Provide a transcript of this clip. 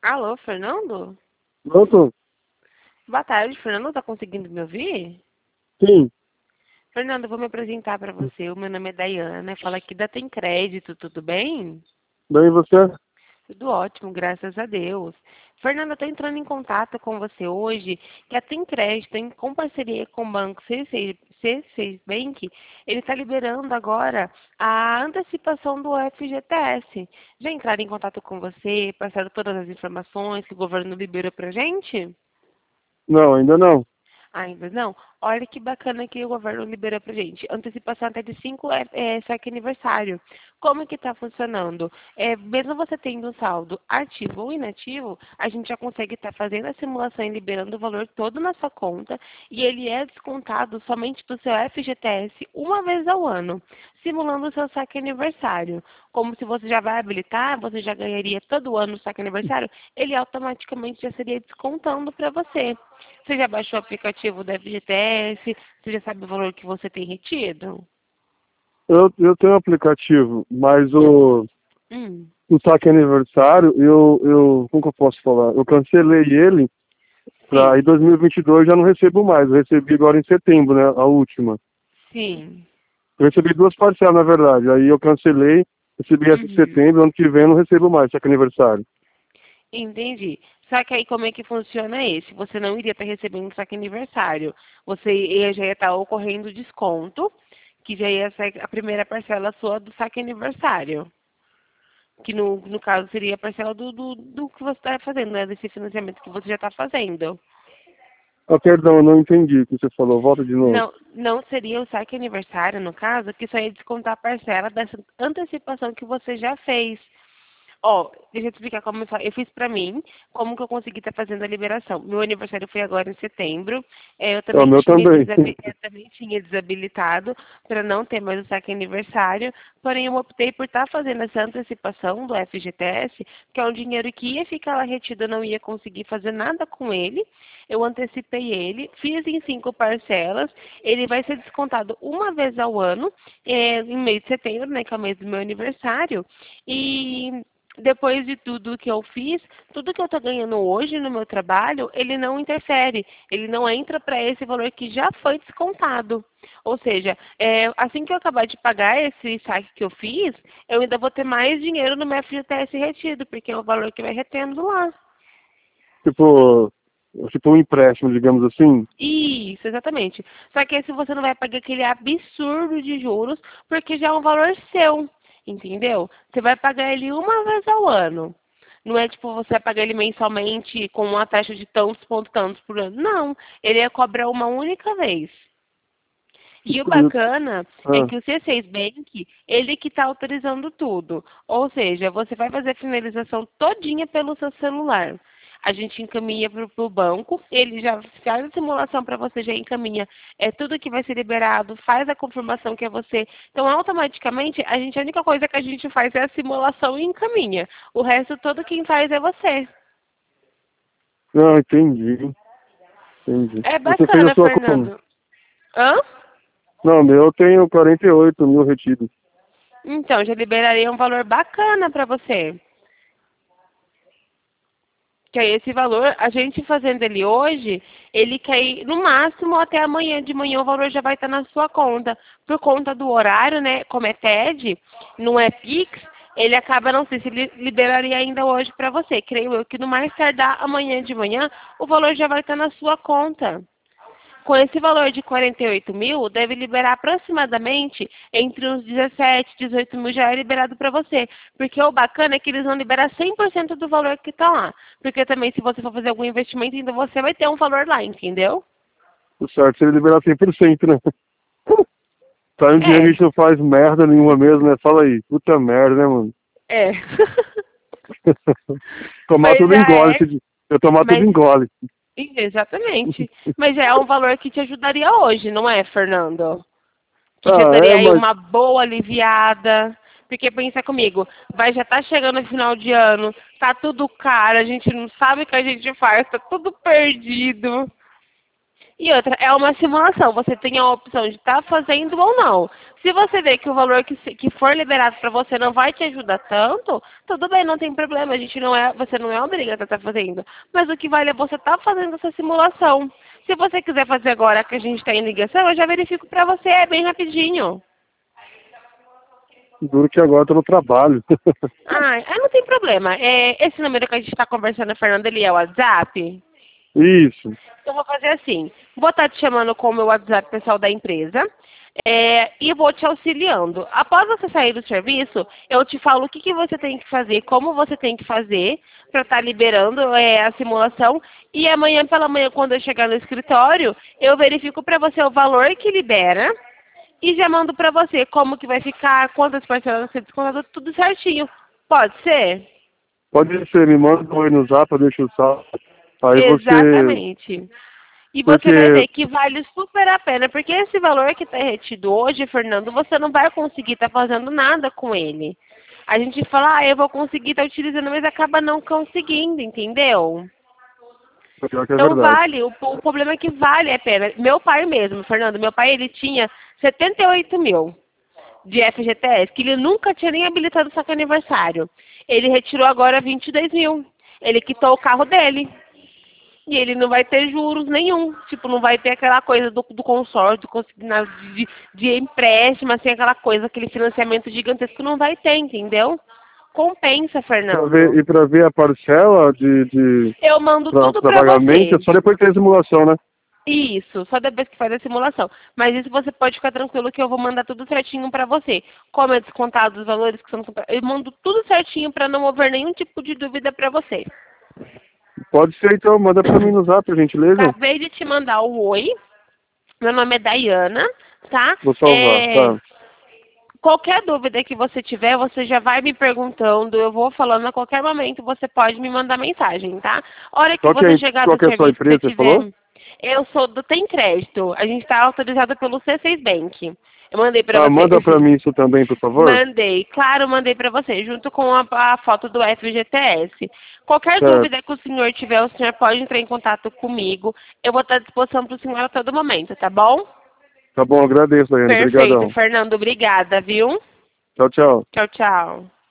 Alô, Fernando? Pronto? Boa tarde, Fernando. Tá conseguindo me ouvir? Sim. Fernando, eu vou me apresentar para você. O meu nome é Dayana. Fala aqui da Tem Crédito, tudo bem? Bem, você? Tudo ótimo, graças a Deus. Fernando, eu estou entrando em contato com você hoje, que a Tem Crédito, com parceria com o banco C6 Bank, ele está liberando agora a antecipação do FGTS. Já entraram em contato com você, passaram todas as informações que o governo liberou para gente? Não, ainda não. Ainda não? Olha que bacana que o governo liberou pra gente. Antecipação até de 5 saque aniversário. Como que está funcionando? Mesmo você tendo um saldo ativo ou inativo, a gente já consegue estar fazendo a simulação e liberando o valor todo na sua conta e ele é descontado somente do seu FGTS uma vez ao ano, simulando o seu saque aniversário. Como se você já vai habilitar, você já ganharia todo ano o saque aniversário, ele automaticamente já seria descontando para você. Você já baixou o aplicativo da FGTS? Você já sabe o valor que você tem retido? Eu tenho um aplicativo, mas Hum, o saque aniversário, como que eu posso falar? Eu cancelei ele para sim, em 2022 já não recebo mais. Eu recebi agora em setembro, né? A última. sim. Eu recebi duas parcelas, na verdade. Aí eu cancelei, recebi essa de Uhum. setembro, ano que vem eu não recebo mais saque aniversário. Entendi. Só que aí como é que funciona esse? Você não iria estar recebendo um saque aniversário. Já ia estar ocorrendo desconto, que já ia ser a primeira parcela sua do saque aniversário. Que no caso seria a parcela do que você está fazendo, né? Desse financiamento que você já está fazendo. Ah, perdão, eu não entendi o que você falou. Volta de novo. Não seria o saque aniversário, no caso, que só ia descontar a parcela dessa antecipação que você já fez. Ó, deixa eu te explicar como eu fiz pra mim, como que eu consegui estar fazendo a liberação. Meu aniversário foi agora em setembro. É o meu também. Eu também tinha desabilitado para não ter mais o saque aniversário. Porém, eu optei por estar fazendo essa antecipação do FGTS, que é um dinheiro que ia ficar lá retido, eu não ia conseguir fazer nada com ele. Eu antecipei ele, fiz em 5 parcelas. Ele vai ser descontado uma vez ao ano, em mês de setembro, né, que é o mês do meu aniversário. E depois de tudo que eu fiz, tudo que eu estou ganhando hoje no meu trabalho, ele não interfere, ele não entra para esse valor que já foi descontado. Ou seja, assim que eu acabar de pagar esse saque que eu fiz, eu ainda vou ter mais dinheiro no meu FGTS retido, porque é o valor que vai retendo lá. Tipo, tipo um empréstimo, digamos assim. Isso, exatamente. Só que aí se você não vai pagar aquele absurdo de juros, porque já é um valor seu, entendeu? Você vai pagar ele uma vez ao ano. Não é tipo você vai pagar ele mensalmente com uma taxa de tantos pontos tantos por ano. Não, ele é cobrar uma única vez. E o E- bacana é Ah, que o C6 Bank, ele que está autorizando tudo. Ou seja, você vai fazer a finalização todinha pelo seu celular. A gente encaminha para o banco, ele já faz a simulação para você, já encaminha tudo que vai ser liberado, faz a confirmação que é você. Então, automaticamente, a única coisa que a gente faz é a simulação e encaminha. O resto, todo quem faz é você. não, entendi. Entendi. É Você fez a bacana, sua como? Fernando. Hã? Não, meu, eu tenho 48 mil retidos. Então, já liberaria um valor bacana para você. Que é esse valor, a gente fazendo ele hoje, ele cai no máximo até amanhã de manhã o valor já vai estar na sua conta. Por conta do horário, né? Como é TED, não é Pix, ele acaba, não sei se ele liberaria ainda hoje para você. Creio eu que no mais tardar amanhã de manhã, o valor já vai estar na sua conta. Com esse valor de 48 mil, deve liberar aproximadamente entre uns 17, 18 mil já é liberado para você. Porque o bacana é que eles vão liberar 100% do valor que está lá. Porque também, se você for fazer algum investimento, ainda você vai ter um valor lá, entendeu? O certo seria liberar 100%, né? Tá um dinheiro que a É, gente não faz merda nenhuma mesmo, né? Fala aí. Puta merda, né, mano? é. Tomar Mas tudo já engole. é, Eu tomar tudo mas engole. exatamente. Mas já é um valor que te ajudaria hoje, não é, Fernando? Que já Ah, daria é, aí mas. uma boa aliviada. Porque pensa comigo, vai já tá chegando o final de ano, tá tudo caro, a gente não sabe o que a gente faz, tá tudo perdido. E outra, é uma simulação, você tem a opção de estar fazendo ou não. Se você vê que o valor que for liberado para você não vai te ajudar tanto, tudo bem, não tem problema, você não é obrigado a estar fazendo. Mas o que vale é você estar fazendo essa simulação. Se você quiser fazer agora que a gente está em ligação, eu já verifico para você, é bem rapidinho. Duro que agora eu tô no trabalho. Não tem problema. Esse número que a gente está conversando, Fernando, ele é o WhatsApp? Isso. Então, vou fazer assim. Vou estar te chamando com o meu WhatsApp pessoal da empresa e vou te auxiliando. Após você sair do serviço, eu te falo o que você tem que fazer, como você tem que fazer para estar liberando a simulação. E amanhã pela manhã, quando eu chegar no escritório, eu verifico para você o valor que libera e já mando para você como que vai ficar, quantas parcelas vão ser descontadas, tudo certinho. Pode ser? Pode ser, me manda um oi no zap, eu deixo o saldo. Aí Exatamente. E você vai Porque ver que vale super a pena, porque esse valor que está retido hoje, Fernando, você não vai conseguir estar fazendo nada com ele. A gente fala, eu vou conseguir estar utilizando, mas acaba não conseguindo, entendeu? pior que é Então verdade. vale, o problema é que vale a pena. Meu pai mesmo, Fernando, meu pai ele tinha 78 mil de FGTS, que ele nunca tinha nem habilitado o saque aniversário. Ele retirou agora 22 mil. Ele quitou o carro dele. E ele não vai ter juros nenhum. Tipo, não vai ter aquela coisa do consórcio, de empréstimo, assim, aquela coisa, aquele financiamento gigantesco. Não vai ter, entendeu? Compensa, Fernando. E pra ver a parcela Eu mando tudo pra pra pagamento, é você. só depois que tem a simulação, né? Isso, só depois que faz a simulação. Mas isso você pode ficar tranquilo que eu vou mandar tudo certinho pra você. Como é descontado os valores que são... Eu mando tudo certinho pra não haver nenhum tipo de dúvida pra você. Pode ser então, manda pra mim no zap, por gentileza. Acabei de te mandar o oi. Meu nome é Dayana, tá? Vou salvar, tá. Qualquer dúvida que você tiver, você já vai me perguntando, eu vou falando a qualquer momento, você pode me mandar mensagem, tá? A hora que você chegar Qual do que é a sua serviço, empresa, você você falou? tiver... Eu sou do Tem Crédito, a gente está autorizado pelo C6 Bank. Eu mandei para você Manda pra mim isso também, por favor. Mandei, claro, mandei para você, junto com a foto do FGTS. Qualquer Certo. dúvida que o senhor tiver, o senhor pode entrar em contato comigo. Eu vou estar à disposição para o senhor a todo momento, tá bom? Tá bom, agradeço, Daiane. Perfeito, Obrigadão. Fernando, obrigada, viu? Tchau, tchau. Tchau, tchau.